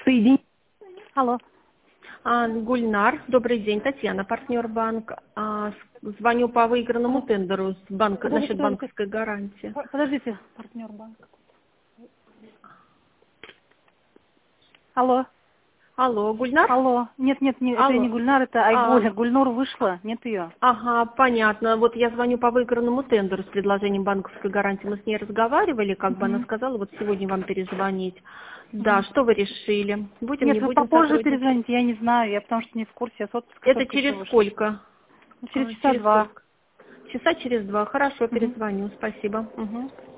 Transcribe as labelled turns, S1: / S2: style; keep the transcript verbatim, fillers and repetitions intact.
S1: Соедин... Алло.
S2: А, Гульнар, добрый день, Татьяна, партнер банка. А, с- звоню по выигранному тендеру с банка,
S1: Подождите,
S2: насчет
S1: подождите.
S2: банковской гарантии.
S1: П- Подождите, партнер банка. Алло.
S2: Алло, Гульнар?
S1: Алло. Нет, нет, не, это не
S2: Алло.
S1: Гульнар, это
S2: А,
S1: Айгуля. Гульнур вышла, нет ее.
S2: ага, понятно. Вот я звоню по выигранному тендеру с предложением банковской гарантии. Мы с ней разговаривали, как бы она
S1: Угу.
S2: сказала, вот сегодня вам перезвонить. Да,
S1: Угу.
S2: что вы решили? Будем,
S1: Нет,
S2: не
S1: вы
S2: будем
S1: попозже
S2: сотрудничать?
S1: перезвоните, я не знаю, я потому что не в курсе, я с отпуска
S2: Это
S1: только еще
S2: через
S1: вышла.
S2: сколько?
S1: Ну, через
S2: А,
S1: часа
S2: через
S1: два.
S2: сколько? Часа через два. Хорошо,
S1: Угу.
S2: перезвоню. Спасибо. Мгм.